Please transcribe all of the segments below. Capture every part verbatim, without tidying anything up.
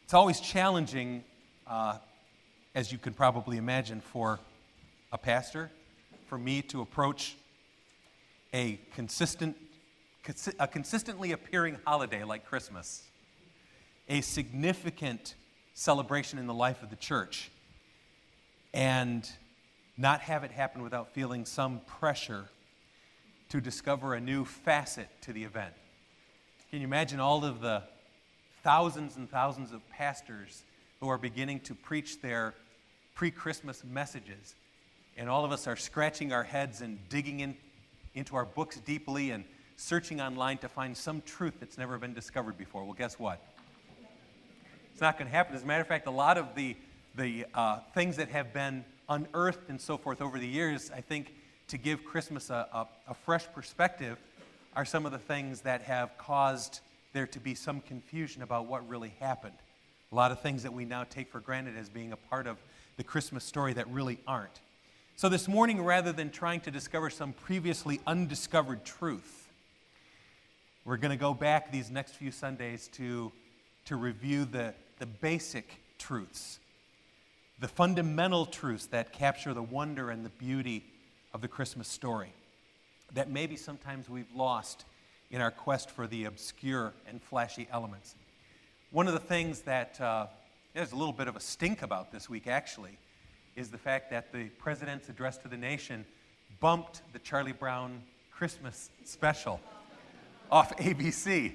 It's always challenging, uh, as you can probably imagine, for a pastor, for me to approach a consistent, consi- a consistently appearing holiday like Christmas, a significant celebration in the life of the church, and not have it happen without feeling some pressure to discover a new facet to the event. Can you imagine all of the thousands and thousands of pastors who are beginning to preach their pre-Christmas messages, and all of us are scratching our heads and digging in, into our books deeply and searching online to find some truth that's never been discovered before? Well, guess what? It's not going to happen. As a matter of fact, a lot of the, the uh, things that have been unearthed and so forth over the years, I think, to give Christmas a, a, a fresh perspective, are some of the things that have caused there to be some confusion about what really happened. A lot of things that we now take for granted as being a part of the Christmas story that really aren't. So this morning, rather than trying to discover some previously undiscovered truth, we're going to go back these next few Sundays to, to review the, the basic truths, the fundamental truths that capture the wonder and the beauty of the Christmas story that maybe sometimes we've lost in our quest for the obscure and flashy elements. One of the things that uh, there's a little bit of a stink about this week, actually, is the fact that the President's address to the nation bumped the Charlie Brown Christmas special off A B C.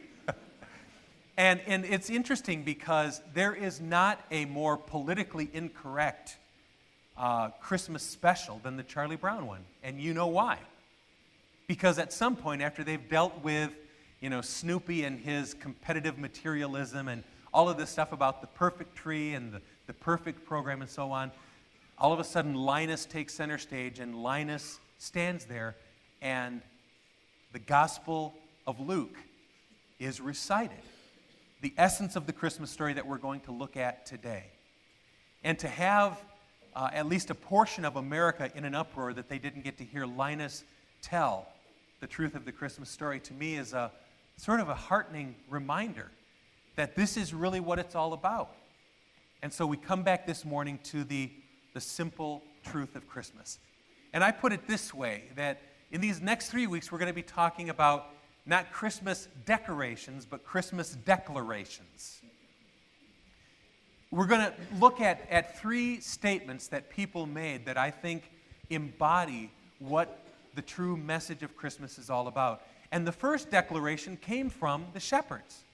and, and it's interesting because there is not a more politically incorrect uh, Christmas special than the Charlie Brown one. And you know why. Because at some point, after they've dealt with, you know, Snoopy and his competitive materialism and all of this stuff about the perfect tree and the, the perfect program and so on, all of a sudden Linus takes center stage, and Linus stands there, and the Gospel of Luke is recited, the essence of the Christmas story that we're going to look at today. And to have uh, at least a portion of America in an uproar that they didn't get to hear Linus tell the truth of the Christmas story, to me is a sort of a heartening reminder that this is really what it's all about. And so we come back this morning to the, the simple truth of Christmas. And I put it this way, that in these next three weeks we're going to be talking about not Christmas decorations, but Christmas declarations. We're going to look at, at three statements that people made that I think embody what the true message of Christmas is all about. And the first declaration came from the shepherds.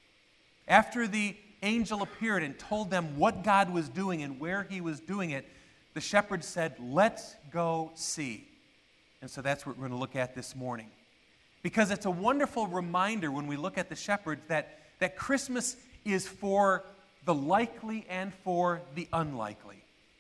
After the angel appeared and told them what God was doing and where he was doing it, the shepherds said, "Let's go see." And so that's what we're going to look at this morning. Because it's a wonderful reminder when we look at the shepherds that, that Christmas is for the likely and for the unlikely.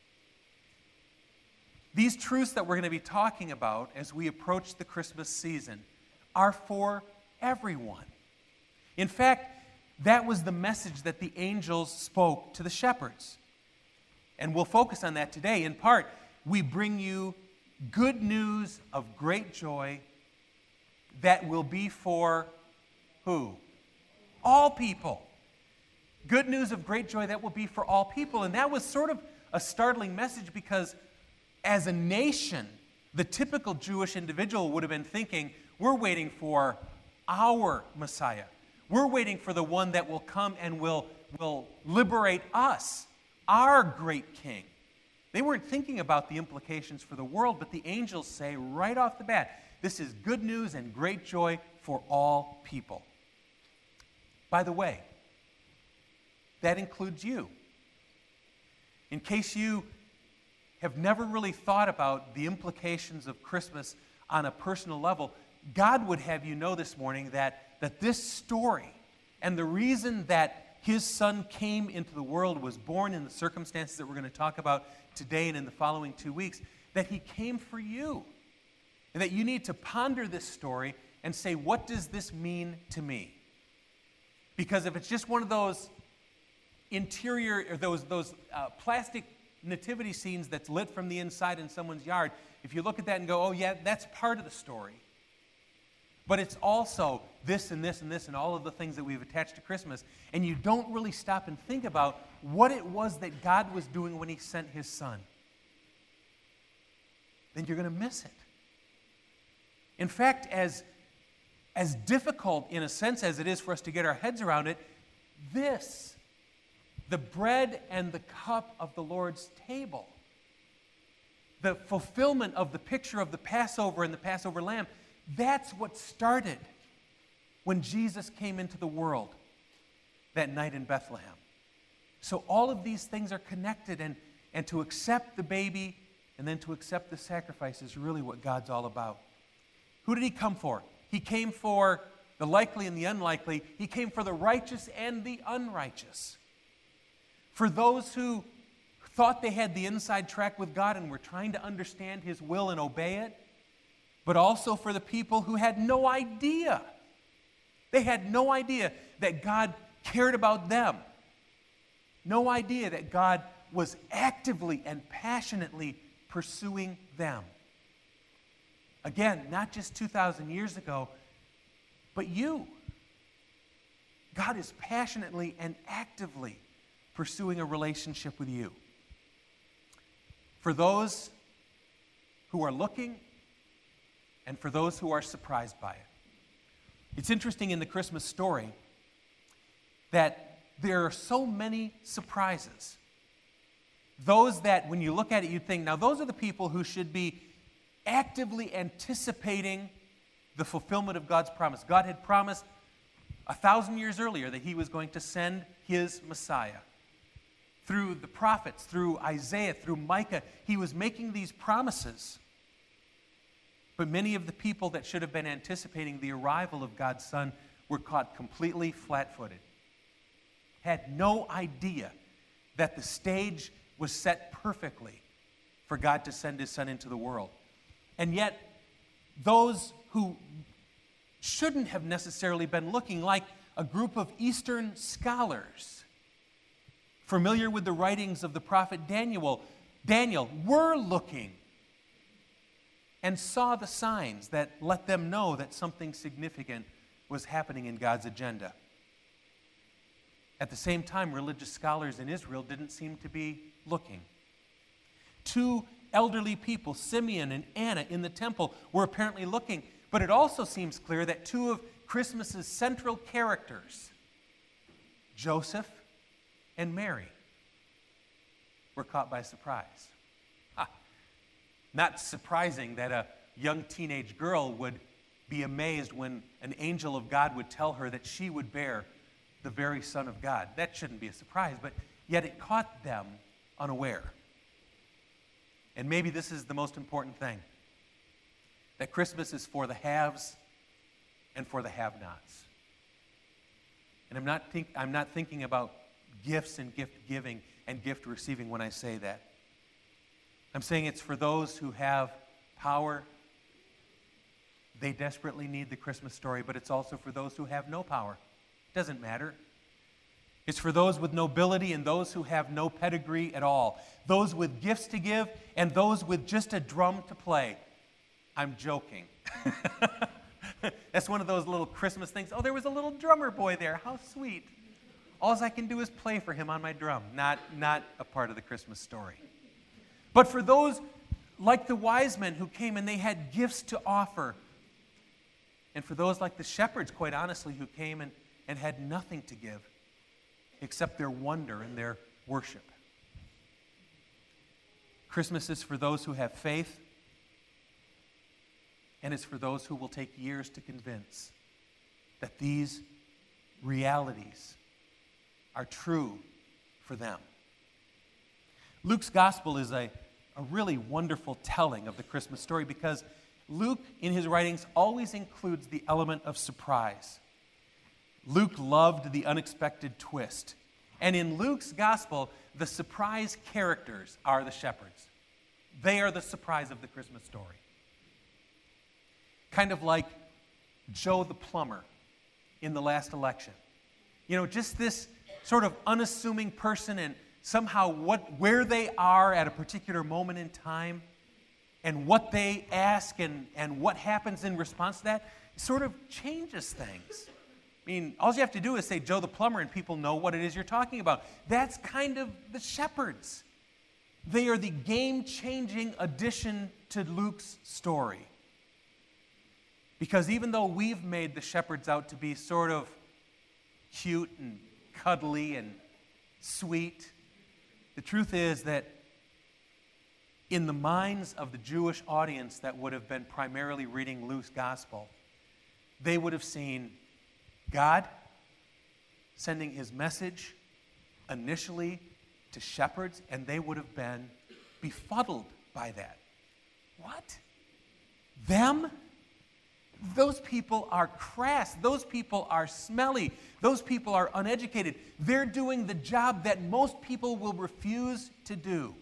These truths that we're going to be talking about as we approach the Christmas season are for everyone. In fact, that was the message that the angels spoke to the shepherds. And we'll focus on that today. In part, we bring you good news of great joy that will be for who? All people. Good news of great joy that will be for all people. And that was sort of a startling message because as a nation, the typical Jewish individual would have been thinking, we're waiting for our Messiah. We're waiting for the one that will come and will, will liberate us, our great king. They weren't thinking about the implications for the world, but the angels say right off the bat, this is good news and great joy for all people. By the way, that includes you. In case you have never really thought about the implications of Christmas on a personal level, God would have you know this morning that, that this story and the reason that his son came into the world, was born in the circumstances that we're going to talk about today and in the following two weeks, that he came for you. And that you need to ponder this story and say, what does this mean to me? Because if it's just one of those interior, or those, those uh, plastic nativity scenes that's lit from the inside in someone's yard, if you look at that and go, oh yeah, that's part of the story. But it's also this and this and this and all of the things that we've attached to Christmas. And you don't really stop and think about what it was that God was doing when he sent his son. Then you're going to miss it. In fact, as, as difficult in a sense as it is for us to get our heads around it, this, the bread and the cup of the Lord's table, the fulfillment of the picture of the Passover and the Passover lamb, that's what started when Jesus came into the world that night in Bethlehem. So all of these things are connected, and, and to accept the baby and then to accept the sacrifice is really what God's all about. Who did he come for? He came for the likely and the unlikely. He came for the righteous and the unrighteous. For those who thought they had the inside track with God and were trying to understand his will and obey it, but also for the people who had no idea. They had no idea that God cared about them. No idea that God was actively and passionately pursuing them. Again, not just two thousand years ago, but you. God is passionately and actively pursuing a relationship with you. For those who are looking, and for those who are surprised by it. It's interesting in the Christmas story that there are so many surprises. Those that, when you look at it, you think, now those are the people who should be actively anticipating the fulfillment of God's promise. God had promised a thousand years earlier that he was going to send his Messiah. Through the prophets, through Isaiah, through Micah, he was making these promises. But many of the people that should have been anticipating the arrival of God's Son were caught completely flat-footed. Had no idea that the stage was set perfectly for God to send his Son into the world. And yet, those who shouldn't have necessarily been looking, like a group of Eastern scholars, familiar with the writings of the prophet Daniel, Daniel were looking and saw the signs that let them know that something significant was happening in God's agenda. At the same time, religious scholars in Israel didn't seem to be looking. Two elderly people, Simeon and Anna, in the temple were apparently looking, but it also seems clear that two of Christmas's central characters, Joseph and Mary, were caught by surprise. Ha. Not surprising that a young teenage girl would be amazed when an angel of God would tell her that she would bear the very Son of God. That shouldn't be a surprise, but yet it caught them unaware. And maybe this is the most important thing, that Christmas is for the haves and for the have-nots. And I'm not think, I'm not thinking about gifts and gift giving and gift receiving when I say that. I'm saying it's for those who have power. They desperately need the Christmas story, but it's also for those who have no power. It doesn't matter. It's for those with nobility and those who have no pedigree at all. Those with gifts to give and those with just a drum to play. I'm joking. That's one of those little Christmas things. Oh, there was a little drummer boy there. How sweet. All I can do is play for him on my drum. Not, not a part of the Christmas story. But for those like the wise men who came and they had gifts to offer, and for those like the shepherds, quite honestly, who came and, and had nothing to give except their wonder and their worship. Christmas is for those who have faith, and it's for those who will take years to convince that these realities are true for them. Luke's gospel is a, a really wonderful telling of the Christmas story because Luke, in his writings, always includes the element of surprise. Luke loved the unexpected twist. And in Luke's gospel, the surprise characters are the shepherds. They are the surprise of the Christmas story. Kind of like Joe the plumber in the last election. You know, just this sort of unassuming person and somehow what where they are at a particular moment in time and what they ask and, and what happens in response to that sort of changes things. I mean, all you have to do is say Joe the plumber and people know what it is you're talking about. That's kind of the shepherds. They are the game-changing addition to Luke's story. Because even though we've made the shepherds out to be sort of cute and cuddly and sweet, the truth is that in the minds of the Jewish audience that would have been primarily reading Luke's gospel, they would have seen God sending his message initially to shepherds, and they would have been befuddled by that. What? Them? Those people are crass. Those people are smelly. Those people are uneducated. They're doing the job that most people will refuse to do.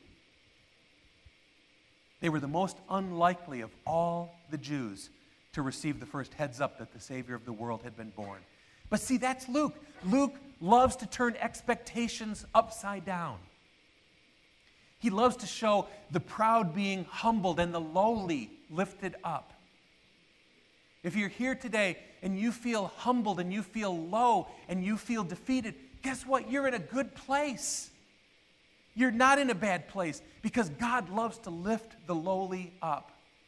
They were the most unlikely of all the Jews to receive the first heads up that the Savior of the world had been born. But see, that's Luke. Luke loves to turn expectations upside down. He loves to show the proud being humbled and the lowly lifted up. If you're here today and you feel humbled and you feel low and you feel defeated, guess what? You're in a good place. You're not in a bad place because God loves to lift the lowly up.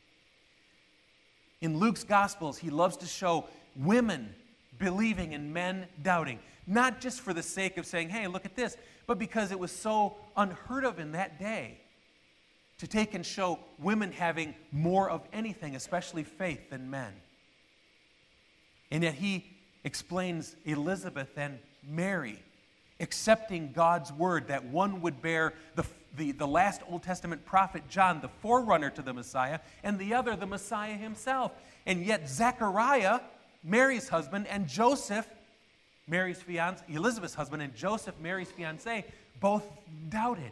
In Luke's Gospels, he loves to show women believing and men doubting, not just for the sake of saying, hey, look at this, but because it was so unheard of in that day to take and show women having more of anything, especially faith, than men. And yet he explains Elizabeth and Mary accepting God's word that one would bear the, the, the last Old Testament prophet John, the forerunner to the Messiah, and the other, the Messiah himself. And yet Zechariah, Mary's husband, and Joseph, Mary's fiance, Elizabeth's husband, and Joseph, Mary's fiancé, both doubted.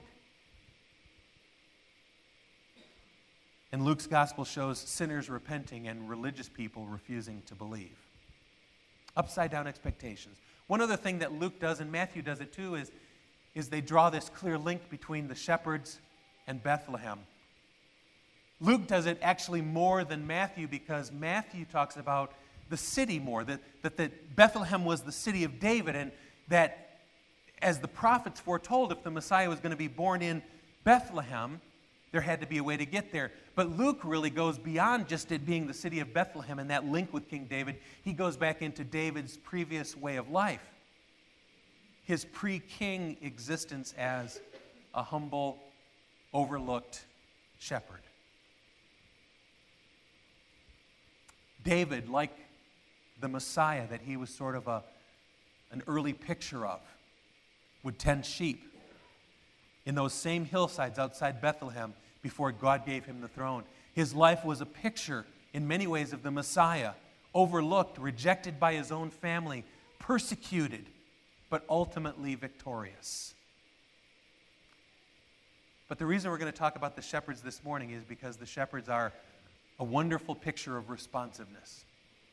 And Luke's gospel shows sinners repenting and religious people refusing to believe. Upside down expectations. One other thing that Luke does, and Matthew does it too, is, is they draw this clear link between the shepherds and Bethlehem. Luke does it actually more than Matthew because Matthew talks about the city more, that, that, that Bethlehem was the city of David, and that as the prophets foretold, if the Messiah was going to be born in Bethlehem, there had to be a way to get there. But Luke really goes beyond just it being the city of Bethlehem and that link with King David. He goes back into David's previous way of life, his pre-king existence as a humble, overlooked shepherd. David, like the Messiah that he was sort of a, an early picture of, would tend sheep in those same hillsides outside Bethlehem before God gave him the throne. His life was a picture in many ways of the Messiah, overlooked, rejected by his own family, persecuted, but ultimately victorious. But the reason we're going to talk about the shepherds this morning is because the shepherds are a wonderful picture of responsiveness.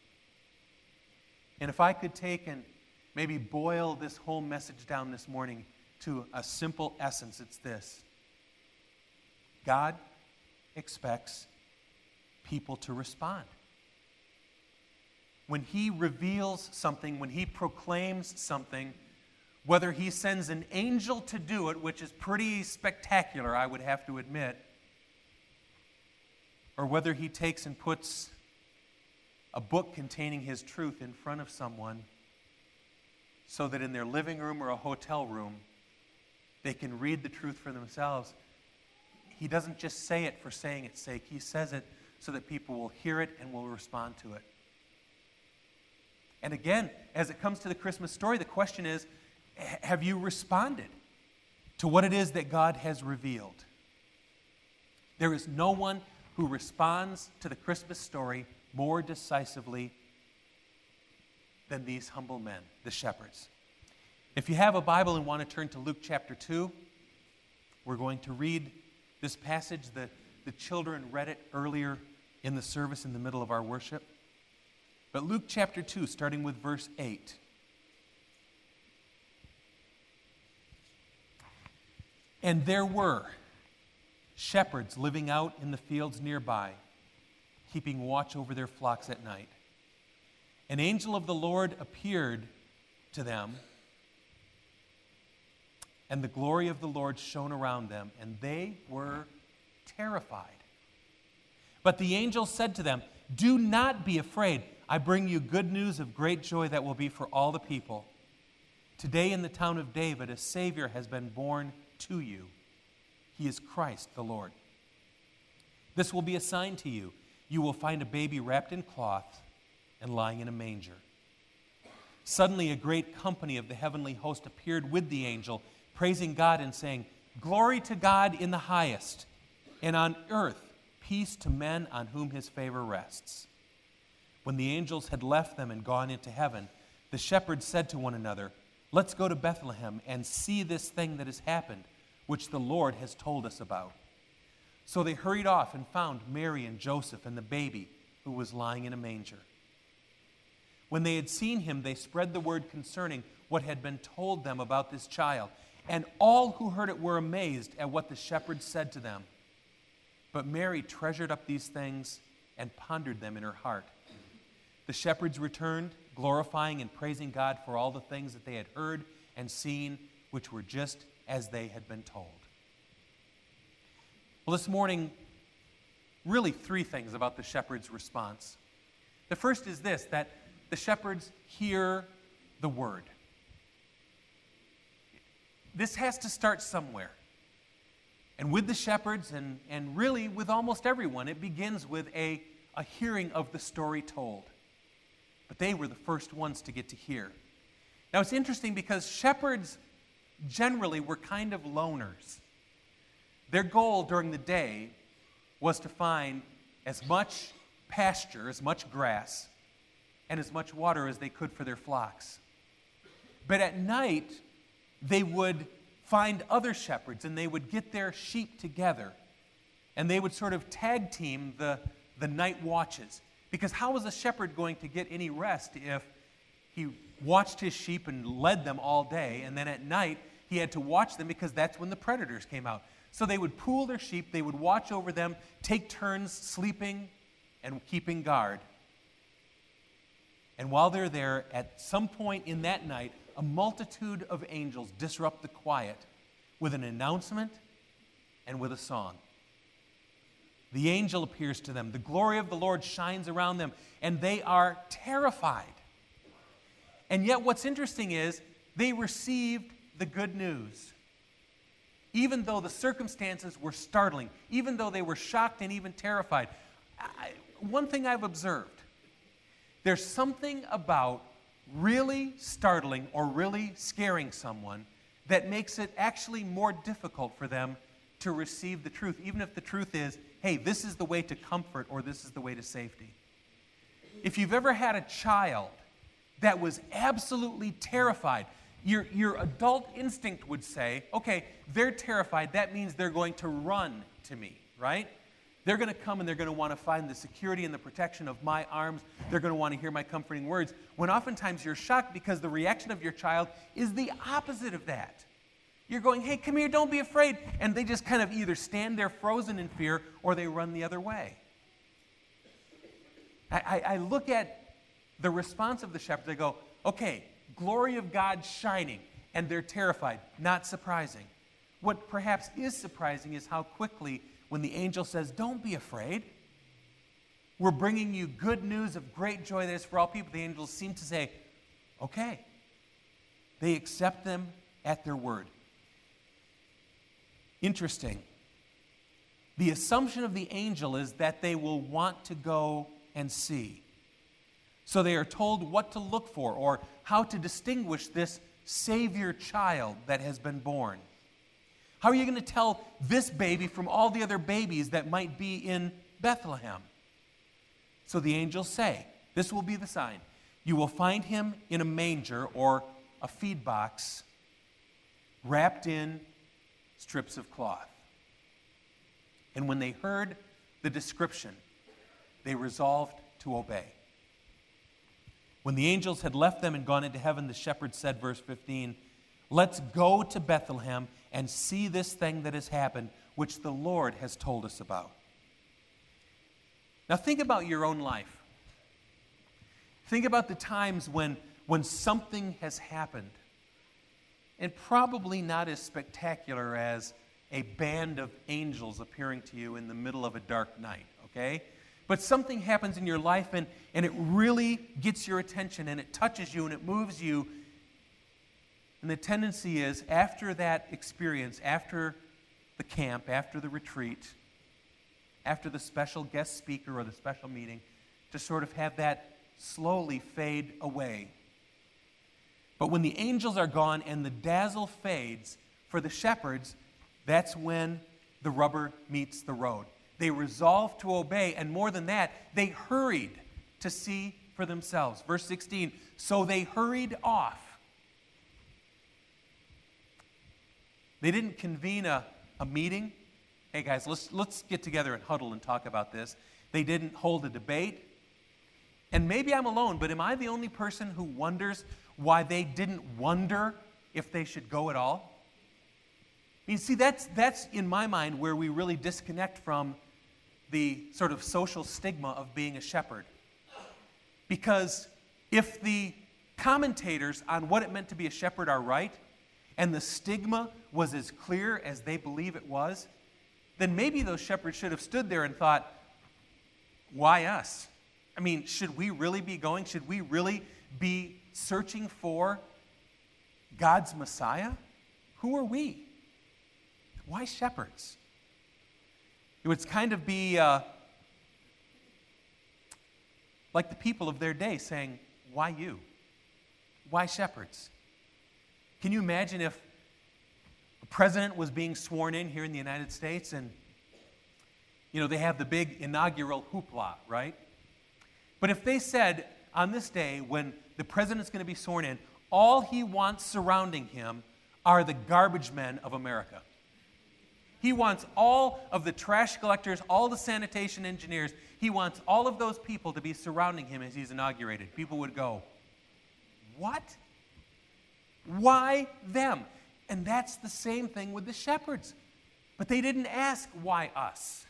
And if I could take and maybe boil this whole message down this morning to a simple essence, it's this. God expects people to respond. When he reveals something, when he proclaims something, whether he sends an angel to do it, which is pretty spectacular, I would have to admit, or whether he takes and puts a book containing his truth in front of someone so that in their living room or a hotel room, they can read the truth for themselves. He doesn't just say it for saying its sake. He says it so that people will hear it and will respond to it. And again, as it comes to the Christmas story, the question is, have you responded to what it is that God has revealed? There is no one who responds to the Christmas story more decisively than these humble men, the shepherds. If you have a Bible and want to turn to Luke chapter two, we're going to read this passage. The, the children read it earlier in the service in the middle of our worship. But Luke chapter two, starting with verse eight. And there were shepherds living out in the fields nearby, keeping watch over their flocks at night. an angel of the Lord appeared to them, and the glory of the Lord shone around them, and they were terrified. But the angel said to them, "Do not be afraid. I bring you good news of great joy that will be for all the people. Today in the town of David, a Savior has been born to you. He is Christ the Lord. This will be a sign to you. You will find a baby wrapped in cloth and lying in a manger." Suddenly a great company of the heavenly host appeared with the angel, praising God and saying, "Glory to God in the highest, and on earth peace to men on whom his favor rests." When the angels had left them and gone into heaven, the shepherds said to one another, "Let's go to Bethlehem and see this thing that has happened, which the Lord has told us about." So they hurried off and found Mary and Joseph and the baby who was lying in a manger. When they had seen him, they spread the word concerning what had been told them about this child. And all who heard it were amazed at what the shepherds said to them. But Mary treasured up these things and pondered them in her heart. The shepherds returned, glorifying and praising God for all the things that they had heard and seen, which were just as they had been told. Well, this morning, really three things about the shepherds' response. The first is this, that the shepherds hear the word. This has to start somewhere. And with the shepherds, and, and really with almost everyone, it begins with a, a hearing of the story told. But they were the first ones to get to hear. Now it's interesting because shepherds generally were kind of loners. Their goal during the day was to find as much pasture, as much grass, and as much water as they could for their flocks. But at night, they would find other shepherds and they would get their sheep together and they would sort of tag team the, the night watches. Because how was a shepherd going to get any rest if he watched his sheep and led them all day, and then at night he had to watch them because that's when the predators came out? So they would pool their sheep, they would watch over them, take turns sleeping and keeping guard. And while they're there, at some point in that night, a multitude of angels disrupt the quiet with an announcement and with a song. The angel appears to them. The glory of the Lord shines around them, and they are terrified. And yet what's interesting is they received the good news. Even though the circumstances were startling, even though they were shocked and even terrified. I, one thing I've observed, there's something about really startling or really scaring someone that makes it actually more difficult for them to receive the truth, even if the truth is, hey, this is the way to comfort or this is the way to safety. If you've ever had a child that was absolutely terrified, your, your adult instinct would say, okay, they're terrified, that means they're going to run to me, right? They're going to come and they're going to want to find the security and the protection of my arms. They're going to want to hear my comforting words. When oftentimes you're shocked because the reaction of your child is the opposite of that. You're going, hey, come here, don't be afraid. And they just kind of either stand there frozen in fear or they run the other way. I, I, I look at the response of the shepherds. I go, okay, glory of God shining, and they're terrified. Not surprising. What perhaps is surprising is how quickly, when the angel says, don't be afraid, we're bringing you good news of great joy that is for all people, the angels seem to say, okay. They accept them at their word. Interesting. The assumption of the angel is that they will want to go and see. So they are told what to look for or how to distinguish this Savior child that has been born. How are you going to tell this baby from all the other babies that might be in Bethlehem? So the angels say, this will be the sign. You will find him in a manger or a feed box wrapped in strips of cloth. And when they heard the description, they resolved to obey. When the angels had left them and gone into heaven, the shepherds said, verse fifteen, let's go to Bethlehem and see this thing that has happened, which the Lord has told us about. Now think about your own life. Think about the times when, when something has happened, and probably not as spectacular as a band of angels appearing to you in the middle of a dark night, okay? But something happens in your life, and, and it really gets your attention, and it touches you, and it moves you. And the tendency is, after that experience, after the camp, after the retreat, after the special guest speaker or the special meeting, to sort of have that slowly fade away. But when the angels are gone and the dazzle fades, for the shepherds, that's when the rubber meets the road. They resolved to obey, and more than that, they hurried to see for themselves. Verse sixteen, so they hurried off. They didn't convene a, a meeting. Hey guys, let's, let's get together and huddle and talk about this. They didn't hold a debate. And maybe I'm alone, but am I the only person who wonders why they didn't wonder if they should go at all? You see, that's, that's in my mind where we really disconnect from the sort of social stigma of being a shepherd. Because if the commentators on what it meant to be a shepherd are right, and the stigma was as clear as they believe it was, then maybe those shepherds should have stood there and thought, why us? I mean, should we really be going? Should we really be searching for God's Messiah? Who are we? Why shepherds? It would kind of be uh, like the people of their day saying, why you? Why shepherds? Can you imagine if a president was being sworn in here in the United States and, you know, they have the big inaugural hoopla, right? But if they said on this day when the president's going to be sworn in, all he wants surrounding him are the garbage men of America. He wants all of the trash collectors, all the sanitation engineers, he wants all of those people to be surrounding him as he's inaugurated. People would go, what? Why them? And that's the same thing with the shepherds. But they didn't ask, why us?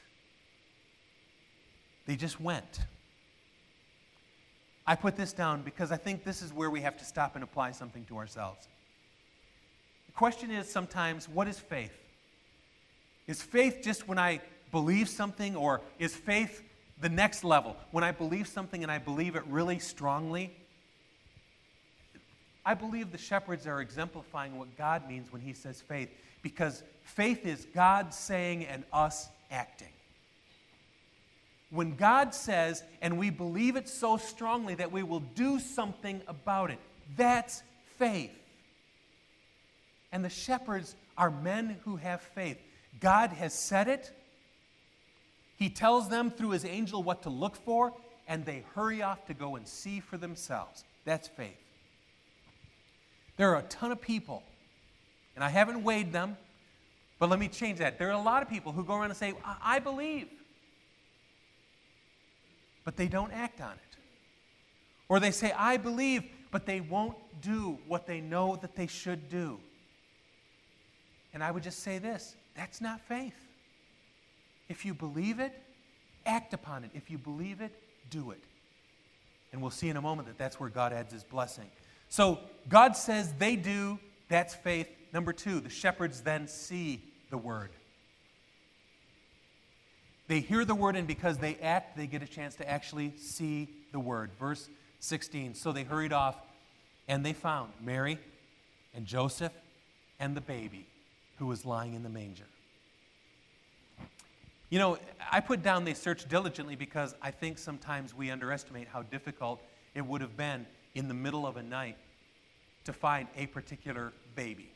They just went. I put this down because I think this is where we have to stop and apply something to ourselves. The question is sometimes, what is faith? Is faith just when I believe something, or is faith the next level? When I believe something and I believe it really strongly? I believe the shepherds are exemplifying what God means when he says faith, because faith is God saying and us acting. When God says, and we believe it so strongly that we will do something about it, that's faith. And the shepherds are men who have faith. God has said it. He tells them through his angel what to look for, and they hurry off to go and see for themselves. That's faith. There are a ton of people, and I haven't weighed them, but let me change that. There are a lot of people who go around and say, I, I believe. But they don't act on it. Or they say, I believe, but they won't do what they know that they should do. And I would just say this, that's not faith. If you believe it, act upon it. If you believe it, do it. And we'll see in a moment that that's where God adds his blessing. So God says they do, that's faith. Number two, the shepherds then see the word. They hear the word, and because they act, they get a chance to actually see the word. Verse sixteen, so they hurried off, and they found Mary and Joseph and the baby who was lying in the manger. You know, I put down they searched diligently because I think sometimes we underestimate how difficult it would have been in the middle of a night to find a particular baby.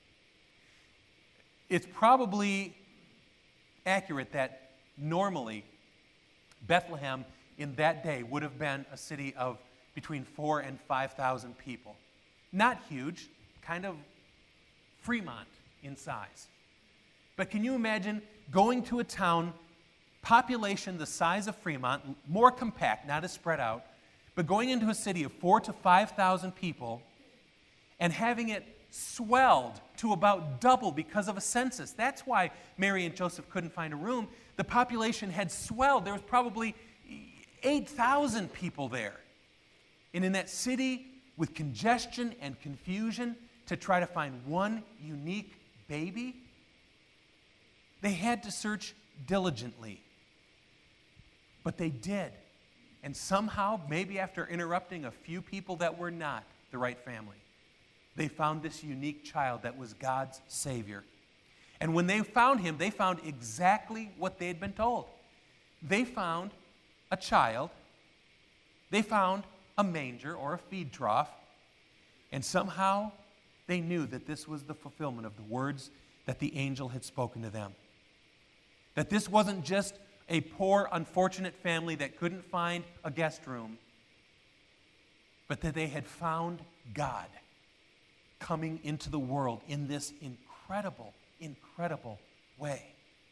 It's probably accurate that normally, Bethlehem in that day would have been a city of between four and five thousand people. Not huge, kind of Fremont in size. But can you imagine going to a town, population the size of Fremont, more compact, not as spread out, but going into a city of four to five thousand people and having it swelled to about double because of a census? That's why Mary and Joseph couldn't find a room. The population had swelled. There was probably eight thousand people there. And in that city, with congestion and confusion, to try to find one unique baby, they had to search diligently. But they did. And somehow, maybe after interrupting a few people that were not the right family, they found this unique child that was God's Savior. And when they found him, they found exactly what they had been told. They found a child. They found a manger or a feed trough. And somehow they knew that this was the fulfillment of the words that the angel had spoken to them. That this wasn't just a poor, unfortunate family that couldn't find a guest room, but that they had found God coming into the world in this incredible, incredible way.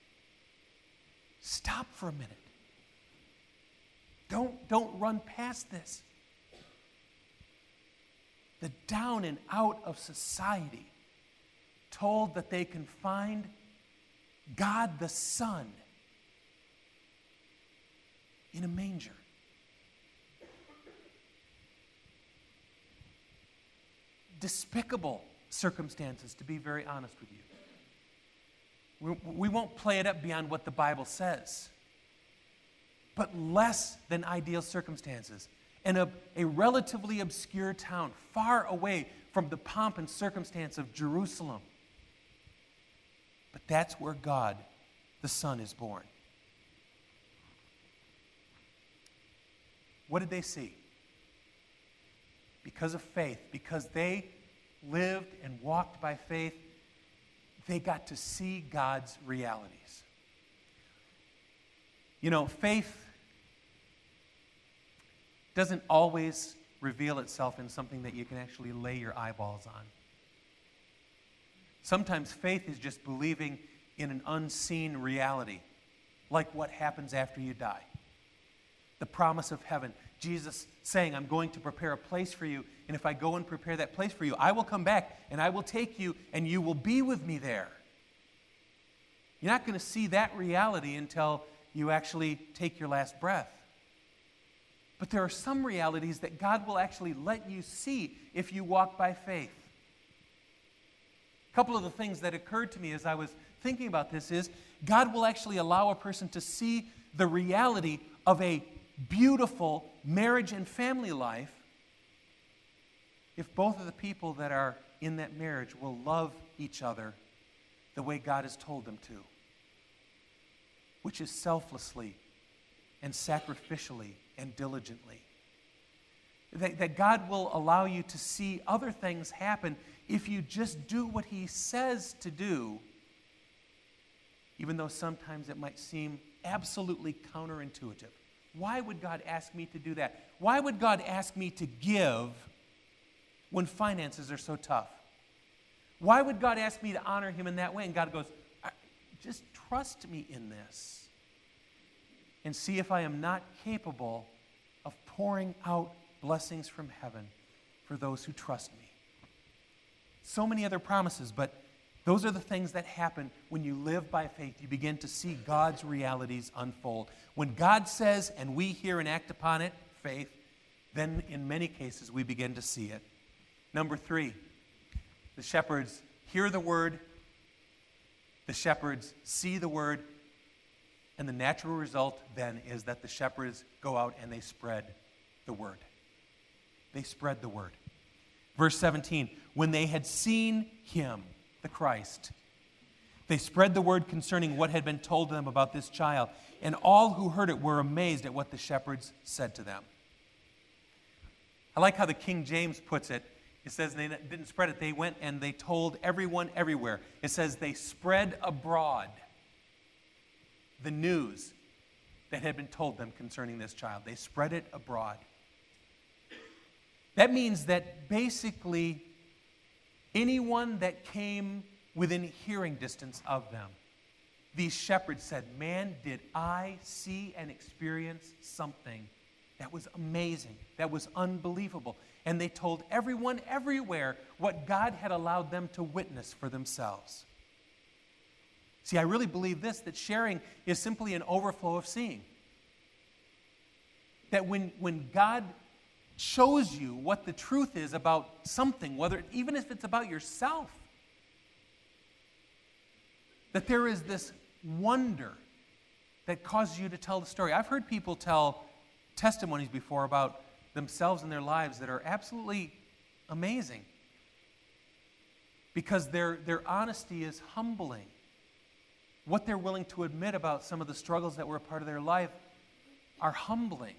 Stop for a minute. Don't, don't run past this. The down and out of society told that they can find God the Son in a manger. Despicable circumstances, to be very honest with you. We, we won't play it up beyond what the Bible says. But less than ideal circumstances. In a, a relatively obscure town, far away from the pomp and circumstance of Jerusalem. But that's where God, the Son, is born. What did they see? Because of faith, because they lived and walked by faith, they got to see God's realities. You know, faith doesn't always reveal itself in something that you can actually lay your eyeballs on. Sometimes faith is just believing in an unseen reality, like what happens after you die. The promise of heaven. Jesus saying, I'm going to prepare a place for you, and if I go and prepare that place for you, I will come back, and I will take you, and you will be with me there. You're not going to see that reality until you actually take your last breath. But there are some realities that God will actually let you see if you walk by faith. A couple of the things that occurred to me as I was thinking about this is God will actually allow a person to see the reality of a beautiful marriage and family life if both of the people that are in that marriage will love each other the way God has told them to, which is selflessly and sacrificially and diligently. That, that God will allow you to see other things happen if you just do what He says to do, even though sometimes it might seem absolutely counterintuitive. Why would God ask me to do that? Why would God ask me to give when finances are so tough? Why would God ask me to honor Him in that way? And God goes, just trust me in this and see if I am not capable of pouring out blessings from heaven for those who trust me. So many other promises, but those are the things that happen when you live by faith. You begin to see God's realities unfold. When God says and we hear and act upon it, faith, then in many cases we begin to see it. Number three, the shepherds hear the word, the shepherds see the word, and the natural result then is that the shepherds go out and they spread the word. They spread the word. Verse seventeen, when they had seen Him, the Christ, they spread the word concerning what had been told them about this child, and all who heard it were amazed at what the shepherds said to them. I like how the King James puts it. It says they didn't spread it. They went and they told everyone everywhere. It says they spread abroad the news that had been told them concerning this child. They spread it abroad. That means that basically anyone that came within hearing distance of them, these shepherds said, man, did I see and experience something that was amazing, that was unbelievable. And they told everyone everywhere what God had allowed them to witness for themselves. See, I really believe this, that sharing is simply an overflow of seeing. That when, when God shows you what the truth is about something, whether even if it's about yourself. That there is this wonder that causes you to tell the story. I've heard people tell testimonies before about themselves and their lives that are absolutely amazing because their, their honesty is humbling. What they're willing to admit about some of the struggles that were a part of their life are humbling.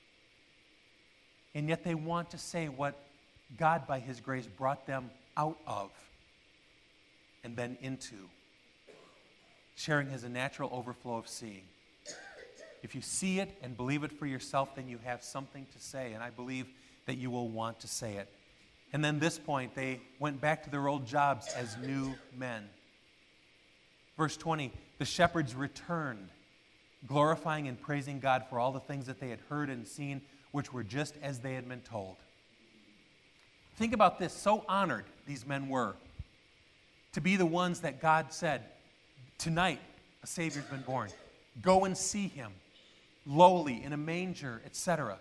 And yet they want to say what God, by His grace, brought them out of and then into. Sharing has a natural overflow of seeing. If you see it and believe it for yourself, then you have something to say, and I believe that you will want to say it. And then this point, they went back to their old jobs as new men. Verse twenty, the shepherds returned, glorifying and praising God for all the things that they had heard and seen, which were just as they had been told. Think about this, so honored these men were to be the ones that God said, tonight a Savior's been born. Go and see Him, lowly, in a manger, et cetera.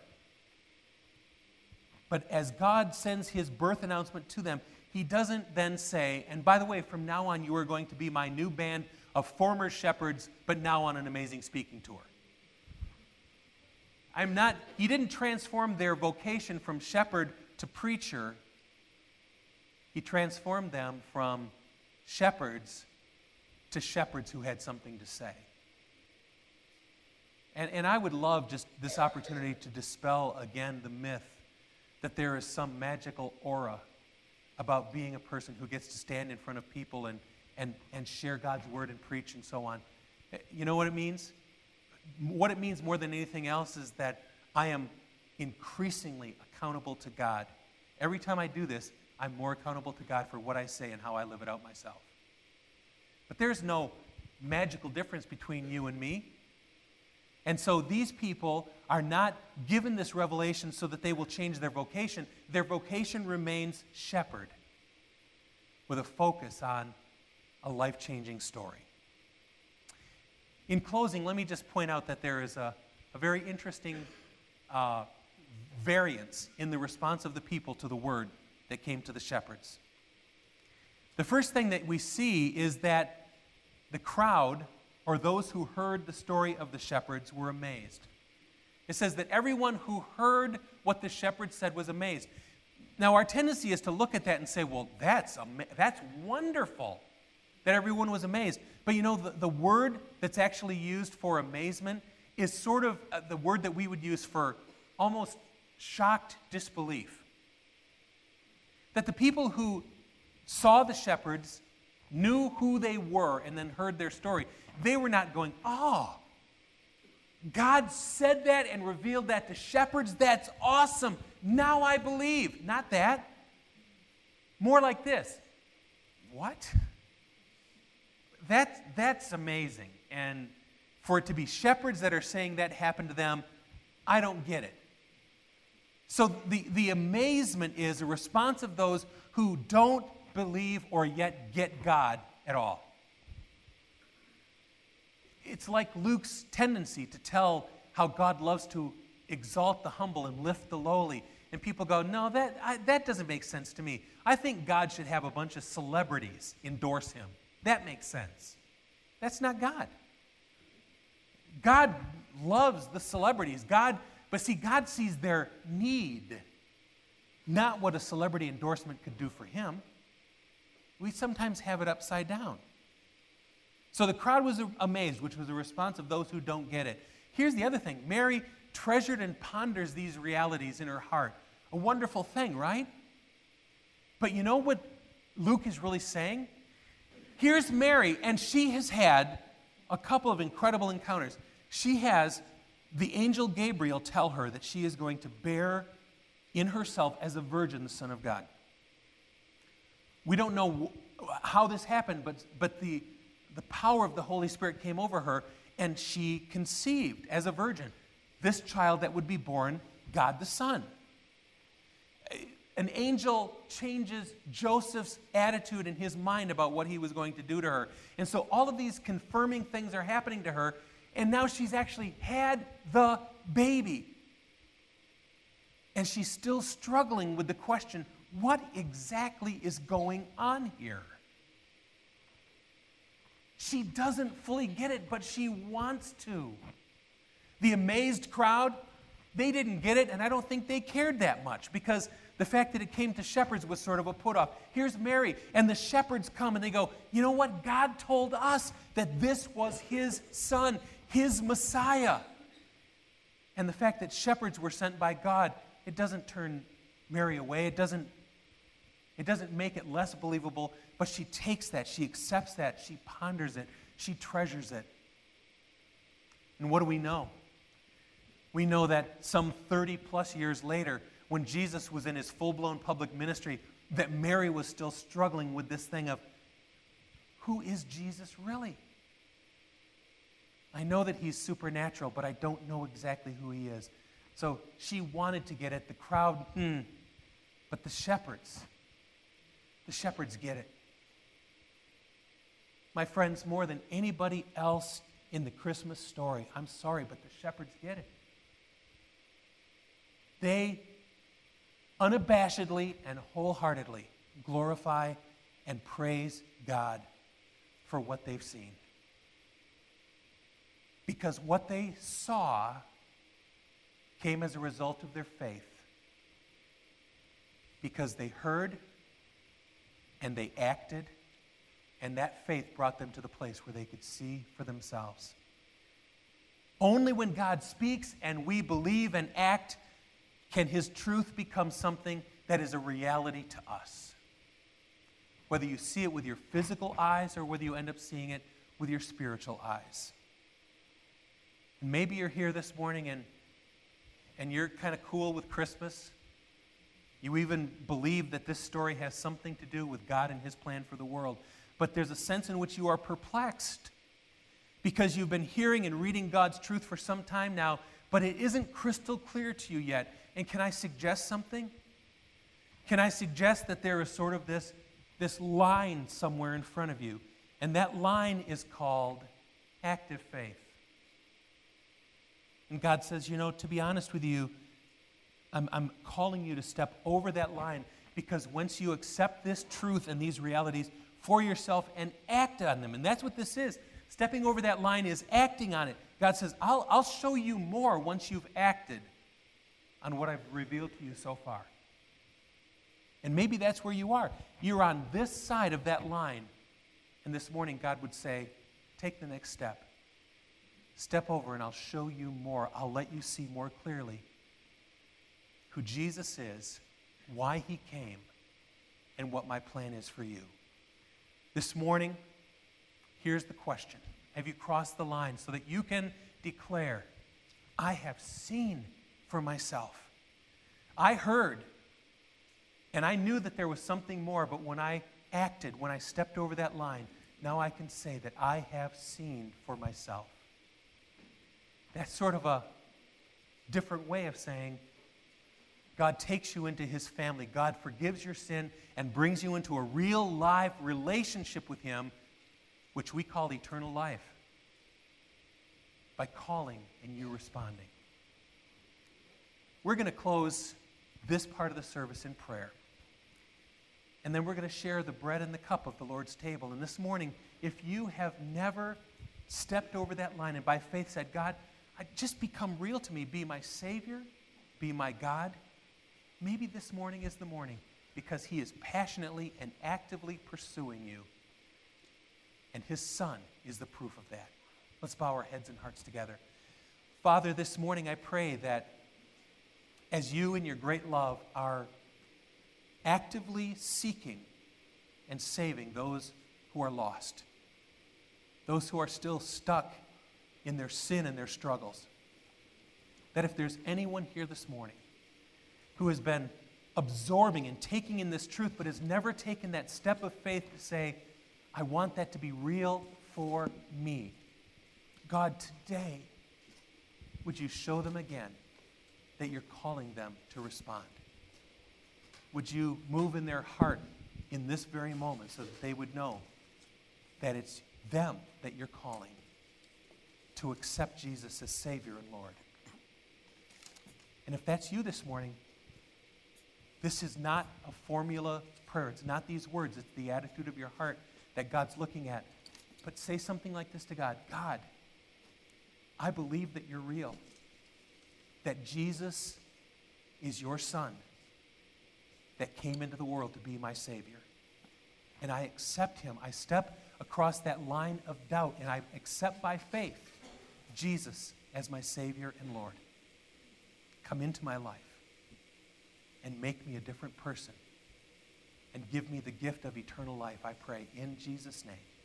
But as God sends His birth announcement to them, He doesn't then say, and by the way, from now on you are going to be my new band of former shepherds, but now on an amazing speaking tour. I'm not, He didn't transform their vocation from shepherd to preacher. He transformed them from shepherds to shepherds who had something to say. And, and I would love just this opportunity to dispel again the myth that there is some magical aura about being a person who gets to stand in front of people and, and, and share God's word and preach and so on. You know what it means? What it means more than anything else is that I am increasingly accountable to God. Every time I do this, I'm more accountable to God for what I say and how I live it out myself. But there's no magical difference between you and me. And so these people are not given this revelation so that they will change their vocation. Their vocation remains shepherd with a focus on a life-changing story. In closing, let me just point out that there is a, a very interesting uh, variance in the response of the people to the word that came to the shepherds. The first thing that we see is that the crowd, or those who heard the story of the shepherds, were amazed. It says that everyone who heard what the shepherds said was amazed. Now, our tendency is to look at that and say, well, that's, ama- that's wonderful that everyone was amazed. But you know, the, the word that's actually used for amazement is sort of uh, the word that we would use for almost shocked disbelief. That the people who saw the shepherds, knew who they were, and then heard their story, they were not going, oh, God said that and revealed that to shepherds? That's awesome. Now I believe. Not that. More like this. What? That, that's amazing. And for it to be shepherds that are saying that happened to them, I don't get it. So the, the amazement is a response of those who don't believe or yet get God at all. It's like Luke's tendency to tell how God loves to exalt the humble and lift the lowly. And people go, no, that, I, that doesn't make sense to me. I think God should have a bunch of celebrities endorse Him. That makes sense. That's not God. God loves the celebrities. God, but see, God sees their need, not what a celebrity endorsement could do for Him. We sometimes have it upside down. So the crowd was amazed, which was a response of those who don't get it. Here's the other thing. Mary treasured and ponders these realities in her heart. A wonderful thing, right? But you know what Luke is really saying? Here's Mary, and she has had a couple of incredible encounters. She has the angel Gabriel tell her that she is going to bear in herself as a virgin the Son of God. We don't know how this happened, but, but the, the power of the Holy Spirit came over her, and she conceived as a virgin this child that would be born, God the Son. An angel changes Joseph's attitude in his mind about what he was going to do to her. And so all of these confirming things are happening to her, and now she's actually had the baby. And she's still struggling with the question, what exactly is going on here? She doesn't fully get it, but she wants to. The amazed crowd, they didn't get it, and I don't think they cared that much, because the fact that it came to shepherds was sort of a put-off. Here's Mary, and the shepherds come and they go, you know what? God told us that this was his son, his Messiah. And the fact that shepherds were sent by God, it doesn't turn Mary away. It doesn't, it doesn't make it less believable, but she takes that, she accepts that, she ponders it, she treasures it. And what do we know? We know that some thirty plus years later, when Jesus was in his full-blown public ministry, that Mary was still struggling with this thing of, who is Jesus really? I know that he's supernatural, but I don't know exactly who he is. So she wanted to get it. The crowd, hmm. But the shepherds, the shepherds get it. My friends, more than anybody else in the Christmas story, I'm sorry, but the shepherds get it. They unabashedly and wholeheartedly glorify and praise God for what they've seen. Because what they saw came as a result of their faith. Because they heard and they acted, and that faith brought them to the place where they could see for themselves. Only when God speaks and we believe and act can his truth become something that is a reality to us. Whether you see it with your physical eyes or whether you end up seeing it with your spiritual eyes. And maybe you're here this morning and, and you're kind of cool with Christmas. You even believe that this story has something to do with God and his plan for the world. But there's a sense in which you are perplexed because you've been hearing and reading God's truth for some time now, but it isn't crystal clear to you yet. And can I suggest something? Can I suggest that there is sort of this, this line somewhere in front of you, and that line is called active faith. And God says, you know, to be honest with you, I'm, I'm calling you to step over that line, because once you accept this truth and these realities for yourself and act on them, and that's what this is. Stepping over that line is acting on it. God says, I'll, I'll show you more once you've acted on what I've revealed to you so far. And maybe that's where you are. You're on this side of that line. And this morning, God would say, take the next step. Step over and I'll show you more. I'll let you see more clearly who Jesus is, why he came, and what my plan is for you. This morning, here's the question. Have you crossed the line so that you can declare, I have seen for myself. I heard, and I knew that there was something more, but when I acted, when I stepped over that line, now I can say that I have seen for myself. That's sort of a different way of saying God takes you into his family. God forgives your sin and brings you into a real live relationship with him, which we call eternal life, by calling and you responding. We're going to close this part of the service in prayer. And then we're going to share the bread and the cup of the Lord's table. And this morning, if you have never stepped over that line and by faith said, God, I just become real to me, be my Savior, be my God, maybe this morning is the morning, because he is passionately and actively pursuing you. And his Son is the proof of that. Let's bow our heads and hearts together. Father, this morning I pray that as you in your great love are actively seeking and saving those who are lost, those who are still stuck in their sin and their struggles, that if there's anyone here this morning who has been absorbing and taking in this truth but has never taken that step of faith to say, I want that to be real for me, God, today, would you show them again that you're calling them to respond? Would you move in their heart in this very moment so that they would know that it's them that you're calling to accept Jesus as Savior and Lord? And if that's you this morning, This is not a formula prayer. It's not these words. It's the attitude of your heart that God's looking at. But say something like this to God. God, I believe that you're real. That Jesus is your Son that came into the world to be my Savior. And I accept him. I step across that line of doubt, and I accept by faith Jesus as my Savior and Lord. Come into my life and make me a different person and give me the gift of eternal life, I pray, in Jesus' name.